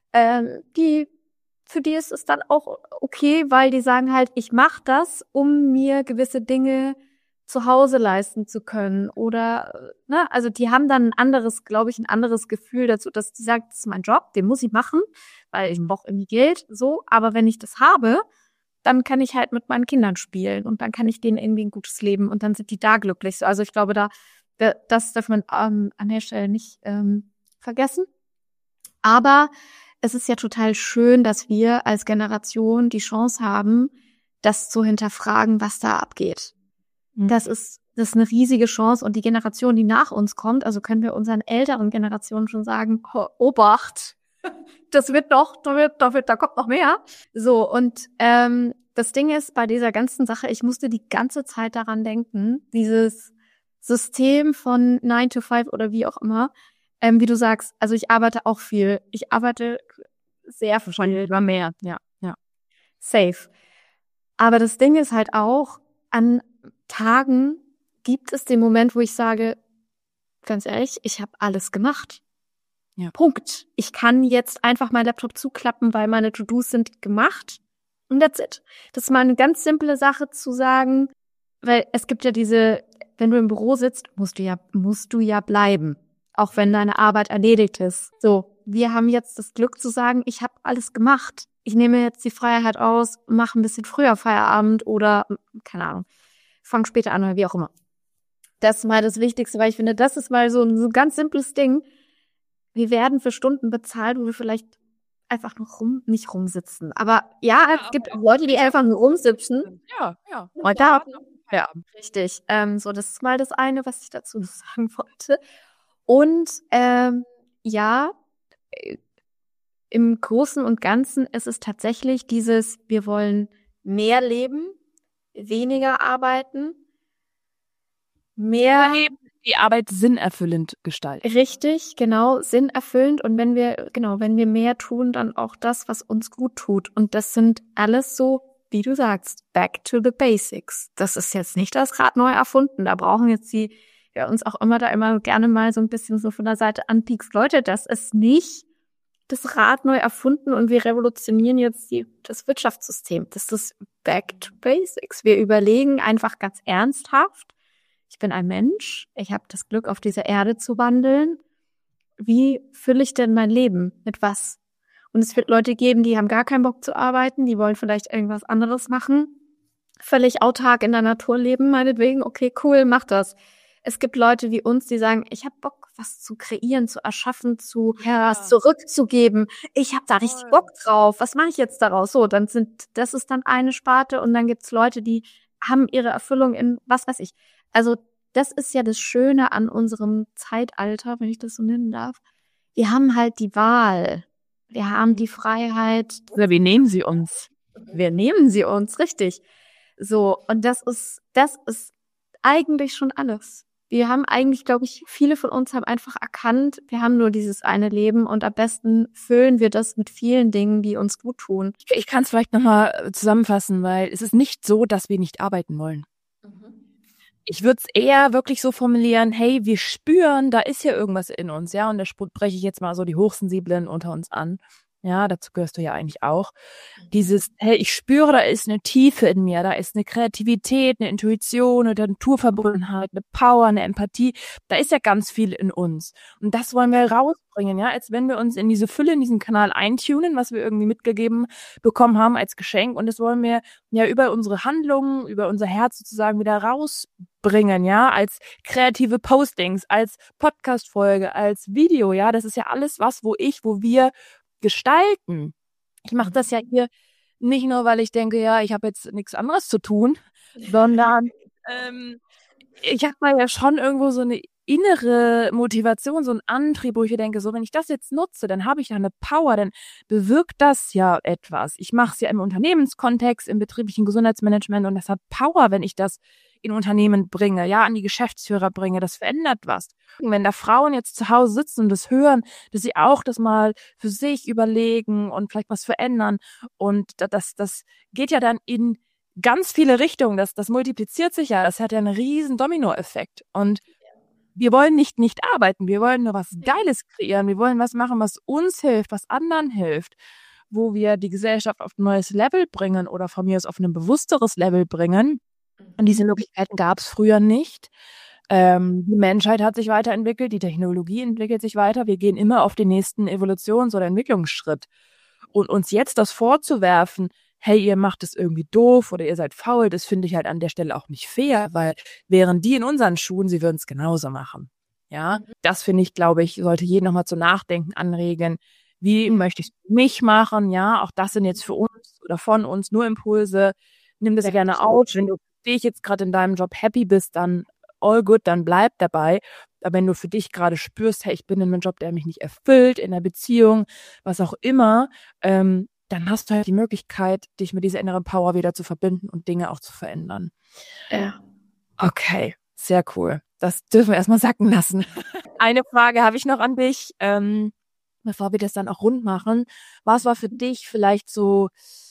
für die ist es dann auch okay, weil die sagen halt, ich mache das, um mir gewisse Dinge zu Hause leisten zu können. Oder, ne, also die haben dann ein anderes, glaube ich, ein anderes Gefühl dazu, dass die sagen, das ist mein Job, den muss ich machen, weil ich brauche irgendwie Geld, so. Aber wenn ich das habe, dann kann ich halt mit meinen Kindern spielen und dann kann ich denen irgendwie ein gutes Leben und dann sind die da glücklich. So, also ich glaube, das darf man an der Stelle nicht vergessen. Aber es ist ja total schön, dass wir als Generation die Chance haben, das zu hinterfragen, was da abgeht. Das ist eine riesige Chance und die Generation, die nach uns kommt, also können wir unseren älteren Generationen schon sagen, Obacht, das wird noch, da kommt noch mehr. So, und das Ding ist bei dieser ganzen Sache, ich musste die ganze Zeit daran denken, dieses System von 9 to 5 oder wie auch immer, wie du sagst, also ich arbeite auch viel. Ich arbeite sehr wahrscheinlich immer mehr, ja. Safe. Aber das Ding ist halt auch, an Tagen gibt es den Moment, wo ich sage, ganz ehrlich, ich habe alles gemacht. Ja. Punkt. Ich kann jetzt einfach meinen Laptop zuklappen, weil meine To-Dos sind gemacht. Und that's it. Das ist mal eine ganz simple Sache zu sagen, weil es gibt ja wenn du im Büro sitzt, musst du ja bleiben. Auch wenn deine Arbeit erledigt ist. So, wir haben jetzt das Glück zu sagen, ich habe alles gemacht. Ich nehme jetzt die Freiheit aus, mache ein bisschen früher Feierabend oder, keine Ahnung, fang später an oder wie auch immer. Das ist mal das Wichtigste, weil ich finde, das ist mal so ein ganz simples Ding. Wir werden für Stunden bezahlt, wo wir vielleicht einfach nur nicht rumsitzen. Aber ja, es gibt Leute, die einfach nur rumsitzen. Ja. Und da, ja, richtig. So, das ist mal das eine, was ich dazu sagen wollte. Und ja, im Großen und Ganzen ist es tatsächlich wir wollen mehr leben, weniger arbeiten, mehr die Arbeit sinnerfüllend gestalten. Richtig, genau, sinnerfüllend. Und wenn wir mehr tun, dann auch das, was uns gut tut. Und das sind alles so, wie du sagst, back to the basics. Das ist jetzt nicht das Rad neu erfunden. Da brauchen jetzt uns auch immer gerne mal so ein bisschen so von der Seite anpiekst. Leute, das ist nicht das Rad neu erfunden und wir revolutionieren jetzt das Wirtschaftssystem. Das ist back to basics. Wir überlegen einfach ganz ernsthaft, ich bin ein Mensch, ich habe das Glück, auf dieser Erde zu wandeln. Wie fülle ich denn mein Leben? Mit was? Und es wird Leute geben, die haben gar keinen Bock zu arbeiten, die wollen vielleicht irgendwas anderes machen. Völlig autark in der Natur leben, meinetwegen. Okay, cool, mach das. Es gibt Leute wie uns, die sagen, ich habe Bock, was zu kreieren, zu erschaffen, was zurückzugeben. Ich habe da richtig Bock drauf. Was mache ich jetzt daraus? So, das ist dann eine Sparte und dann gibt's Leute, die haben ihre Erfüllung in was weiß ich. Also das ist ja das Schöne an unserem Zeitalter, wenn ich das so nennen darf. Wir haben halt die Wahl. Wir haben die Freiheit. Oder wir nehmen sie uns. Wir nehmen sie uns, richtig. So, und das ist eigentlich schon alles. Wir haben eigentlich, glaube ich, viele von uns haben einfach erkannt, wir haben nur dieses eine Leben und am besten füllen wir das mit vielen Dingen, die uns gut tun. Ich kann es vielleicht nochmal zusammenfassen, weil es ist nicht so, dass wir nicht arbeiten wollen. Ich würde es eher wirklich so formulieren, hey, wir spüren, da ist ja irgendwas in uns, ja, und da spreche ich jetzt mal so die Hochsensiblen unter uns an. Ja, dazu gehörst du ja eigentlich auch. Dieses, hey, ich spüre, da ist eine Tiefe in mir, da ist eine Kreativität, eine Intuition, eine Naturverbundenheit, eine Power, eine Empathie. Da ist ja ganz viel in uns. Und das wollen wir rausbringen, ja, als wenn wir uns in diese Fülle, in diesen Kanal eintunen, was wir irgendwie mitgegeben bekommen haben als Geschenk. Und das wollen wir ja über unsere Handlungen, über unser Herz sozusagen wieder rausbringen, ja, als kreative Postings, als Podcast-Folge, als Video, ja. Das ist ja alles was, wo wir gestalten. Ich mache das ja hier nicht nur, weil ich denke, ja, ich habe jetzt nichts anderes zu tun, sondern ich habe da ja schon irgendwo so eine innere Motivation, so einen Antrieb, wo ich mir denke, so wenn ich das jetzt nutze, dann habe ich da eine Power, dann bewirkt das ja etwas. Ich mache es ja im Unternehmenskontext, im betrieblichen Gesundheitsmanagement und das hat Power, wenn ich das in Unternehmen bringe, ja, an die Geschäftsführer bringe, das verändert was. Und wenn da Frauen jetzt zu Hause sitzen und das hören, dass sie auch das mal für sich überlegen und vielleicht was verändern und das geht ja dann in ganz viele Richtungen, das multipliziert sich ja, das hat ja einen riesen Dominoeffekt und wir wollen nicht arbeiten, wir wollen nur was Geiles kreieren, wir wollen was machen, was uns hilft, was anderen hilft, wo wir die Gesellschaft auf ein neues Level bringen oder von mir aus auf ein bewussteres Level bringen. Und diese Möglichkeiten gab es früher nicht. Die Menschheit hat sich weiterentwickelt, die Technologie entwickelt sich weiter, wir gehen immer auf den nächsten Evolutions- oder Entwicklungsschritt. Und uns jetzt das vorzuwerfen, hey, ihr macht es irgendwie doof oder ihr seid faul, das finde ich halt an der Stelle auch nicht fair, weil wären die in unseren Schuhen, sie würden es genauso machen. Ja, das finde ich, glaube ich, sollte jeden nochmal zu Nachdenken anregen. Wie möchte ich es für mich machen? Ja, auch das sind jetzt für uns oder von uns nur Impulse. Nimm das gerne auf. Wenn du für dich jetzt gerade in deinem Job happy bist, dann all good, dann bleib dabei. Aber wenn du für dich gerade spürst, hey, ich bin in einem Job, der mich nicht erfüllt, in einer Beziehung, was auch immer, dann hast du halt die Möglichkeit, dich mit dieser inneren Power wieder zu verbinden und Dinge auch zu verändern. Ja. Okay, sehr cool. Das dürfen wir erstmal sacken lassen. Eine Frage habe ich noch an dich, bevor wir das dann auch rund machen. Was war für dich vielleicht so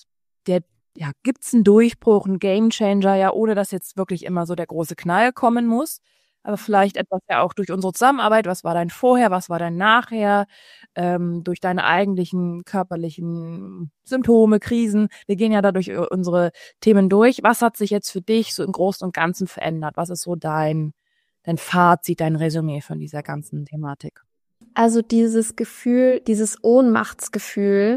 gibt's einen Durchbruch, einen Gamechanger, ja, ohne dass jetzt wirklich immer so der große Knall kommen muss? Aber vielleicht etwas ja auch durch unsere Zusammenarbeit. Was war dein Vorher, was war dein Nachher? Durch deine eigentlichen körperlichen Symptome, Krisen. Wir gehen ja dadurch unsere Themen durch. Was hat sich jetzt für dich so im Großen und Ganzen verändert? Was ist so dein Fazit, dein Resümee von dieser ganzen Thematik? Also dieses Gefühl, dieses Ohnmachtsgefühl,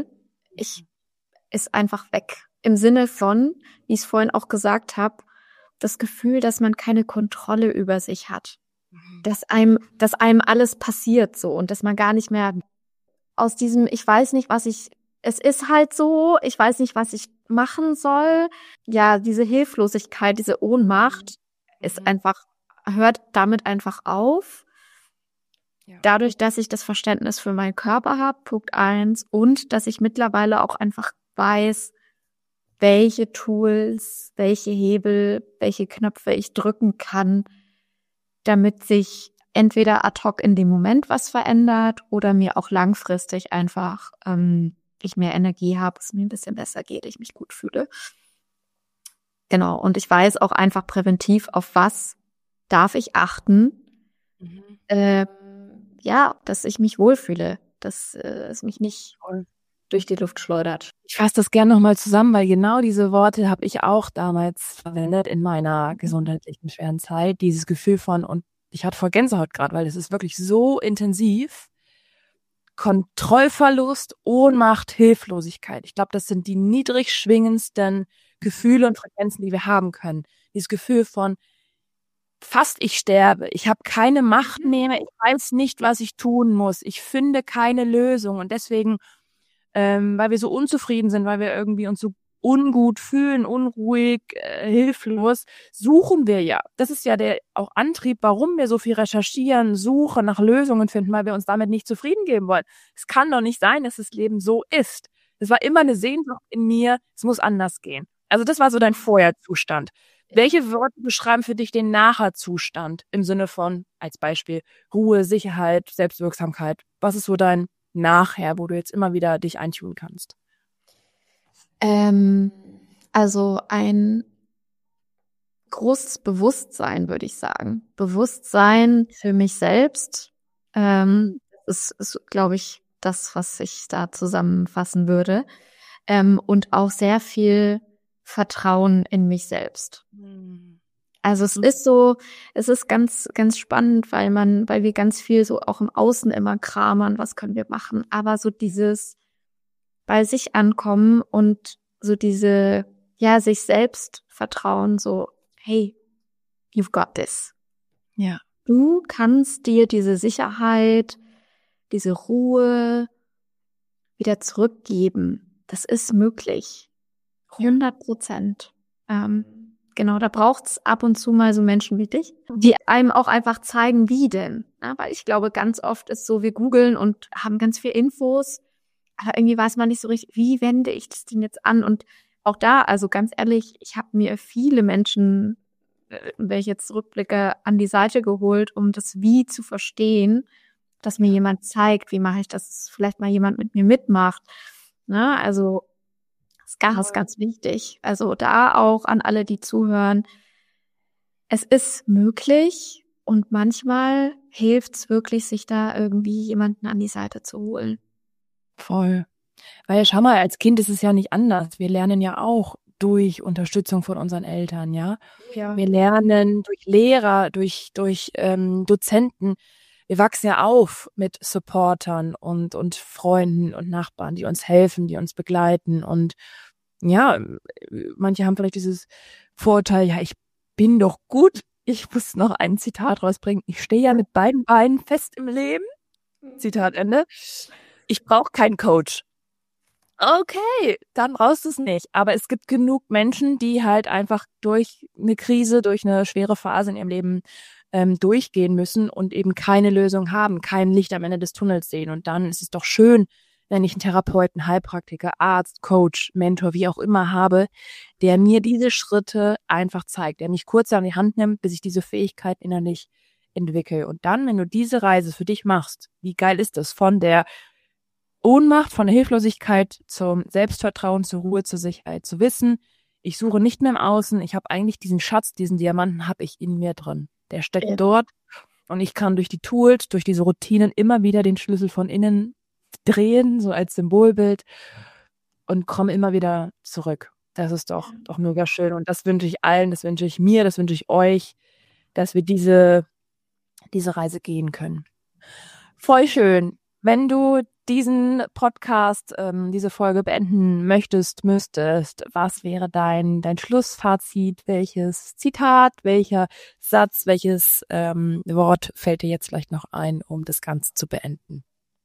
ist einfach weg. Im Sinne von, wie ich es vorhin auch gesagt habe, das Gefühl, dass man keine Kontrolle über sich hat. Dass einem alles passiert so und dass man gar nicht mehr aus diesem, ich weiß nicht, es ist halt so, ich weiß nicht, was ich machen soll. Ja, diese Hilflosigkeit, diese Ohnmacht hört damit einfach auf. Ja. Dadurch, dass ich das Verständnis für meinen Körper habe, Punkt 1, und dass ich mittlerweile auch einfach weiß, welche Tools, welche Hebel, welche Knöpfe ich drücken kann, damit sich entweder ad hoc in dem Moment was verändert oder mir auch langfristig einfach ich mehr Energie habe, es mir ein bisschen besser geht, ich mich gut fühle. Genau, und ich weiß auch einfach präventiv, auf was darf ich achten, dass ich mich wohlfühle, dass es mich nicht durch die Luft schleudert. Ich fasse das gerne nochmal zusammen, weil genau diese Worte habe ich auch damals verwendet in meiner gesundheitlichen schweren Zeit. Dieses Gefühl von, und ich hatte voll Gänsehaut gerade, weil es ist wirklich so intensiv. Kontrollverlust, Ohnmacht, Hilflosigkeit. Ich glaube, das sind die niedrig schwingendsten Gefühle und Frequenzen, die wir haben können. Dieses Gefühl von, fast ich sterbe, ich habe keine Macht mehr, ich weiß nicht, was ich tun muss, ich finde keine Lösung und deswegen weil wir so unzufrieden sind, weil wir irgendwie uns so ungut fühlen, unruhig, hilflos, suchen wir ja. Das ist ja der auch Antrieb, warum wir so viel recherchieren, suchen, nach Lösungen finden, weil wir uns damit nicht zufrieden geben wollen. Es kann doch nicht sein, dass das Leben so ist. Es war immer eine Sehnsucht in mir, es muss anders gehen. Also das war so dein Vorherzustand. Welche Worte beschreiben für dich den Nachherzustand im Sinne von, als Beispiel, Ruhe, Sicherheit, Selbstwirksamkeit? Was ist so dein Nachher, wo du jetzt immer wieder dich eintun kannst? Also ein großes Bewusstsein, würde ich sagen. Bewusstsein für mich selbst. Ist glaube ich, das, was ich da zusammenfassen würde. Und auch sehr viel Vertrauen in mich selbst. Also es ist ganz, ganz spannend, weil wir ganz viel so auch im Außen immer kramern, was können wir machen. Aber so dieses bei sich ankommen und so diese, ja, sich selbst vertrauen, so, hey, you've got this. Ja. Du kannst dir diese Sicherheit, diese Ruhe wieder zurückgeben. Das ist möglich. 100%. Genau, da braucht's ab und zu mal so Menschen wie dich, die einem auch einfach zeigen, wie denn. Ja, weil ich glaube, ganz oft ist so, wir googeln und haben ganz viel Infos, aber irgendwie weiß man nicht so richtig, wie wende ich das denn jetzt an? Und auch da, also ganz ehrlich, ich habe mir viele Menschen, wenn ich jetzt zurückblicke, an die Seite geholt, um das Wie zu verstehen, dass mir jemand zeigt, wie mache ich das, dass vielleicht mal jemand mit mir mitmacht. Ne? Also das ist ganz wichtig. Also da auch an alle, die zuhören. Es ist möglich und manchmal hilft es wirklich, sich da irgendwie jemanden an die Seite zu holen. Voll. Weil schau mal, als Kind ist es ja nicht anders. Wir lernen ja auch durch Unterstützung von unseren Eltern, ja. Wir lernen durch Lehrer, durch Dozenten. Wir wachsen ja auf mit Supportern und Freunden und Nachbarn, die uns helfen, die uns begleiten. Und ja, manche haben vielleicht dieses Vorurteil, ja, ich bin doch gut. Ich muss noch ein Zitat rausbringen. Ich stehe ja mit beiden Beinen fest im Leben. Zitat Ende. Ich brauche keinen Coach. Okay, dann brauchst du es nicht. Aber es gibt genug Menschen, die halt einfach durch eine Krise, durch eine schwere Phase in ihrem Leben durchgehen müssen und eben keine Lösung haben, kein Licht am Ende des Tunnels sehen. Und dann ist es doch schön, wenn ich einen Therapeuten, Heilpraktiker, Arzt, Coach, Mentor, wie auch immer habe, der mir diese Schritte einfach zeigt, der mich kurz an die Hand nimmt, bis ich diese Fähigkeit innerlich entwickle. Und dann, wenn du diese Reise für dich machst, wie geil ist das? Von der Ohnmacht, von der Hilflosigkeit zum Selbstvertrauen, zur Ruhe, zur Sicherheit, zu wissen, ich suche nicht mehr im Außen, ich habe eigentlich diesen Schatz, diesen Diamanten habe ich in mir drin. Der steckt dort und ich kann durch die Tools, durch diese Routinen immer wieder den Schlüssel von innen drehen, so als Symbolbild und komme immer wieder zurück. Das ist doch mega schön und das wünsche ich allen, das wünsche ich mir, das wünsche ich euch, dass wir diese Reise gehen können. Voll schön. Wenn du diesen Podcast, diese Folge beenden müsstest, was wäre dein Schlussfazit? Welches Zitat, welcher Satz, welches Wort fällt dir jetzt vielleicht noch ein, um das Ganze zu beenden?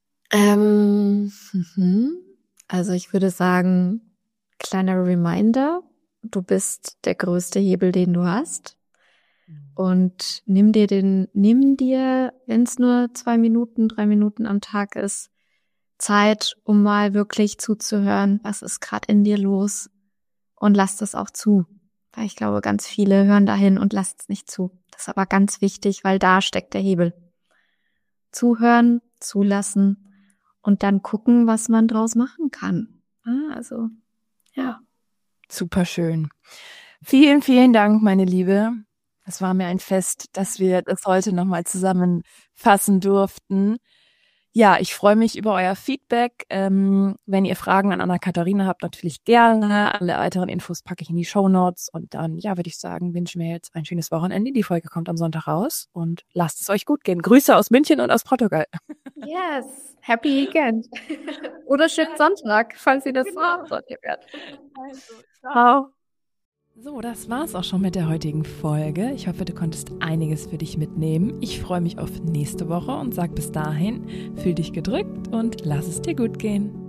Also ich würde sagen, kleiner Reminder, du bist der größte Hebel, den du hast. Und nimm dir, wenn es nur 2 Minuten, 3 Minuten am Tag ist, Zeit, um mal wirklich zuzuhören, was ist gerade in dir los, und lass das auch zu. Weil ich glaube, ganz viele hören dahin und lassen es nicht zu. Das ist aber ganz wichtig, weil da steckt der Hebel. Zuhören, zulassen und dann gucken, was man draus machen kann. Also, ja. Super schön. Vielen, vielen Dank, meine Liebe. Es war mir ein Fest, dass wir das heute nochmal zusammenfassen durften. Ja, ich freue mich über euer Feedback. Wenn ihr Fragen an Anna-Katharina habt, natürlich gerne. Alle weiteren Infos packe ich in die Shownotes. Und dann, ja, würde ich sagen, wünschen wir jetzt ein schönes Wochenende. Die Folge kommt am Sonntag raus und lasst es euch gut gehen. Grüße aus München und aus Portugal. Yes, happy weekend. Oder schönen Sonntag, falls ihr das haben solltet. Also, ciao. So, das war's auch schon mit der heutigen Folge. Ich hoffe, du konntest einiges für dich mitnehmen. Ich freue mich auf nächste Woche und sag bis dahin, fühl dich gedrückt und lass es dir gut gehen.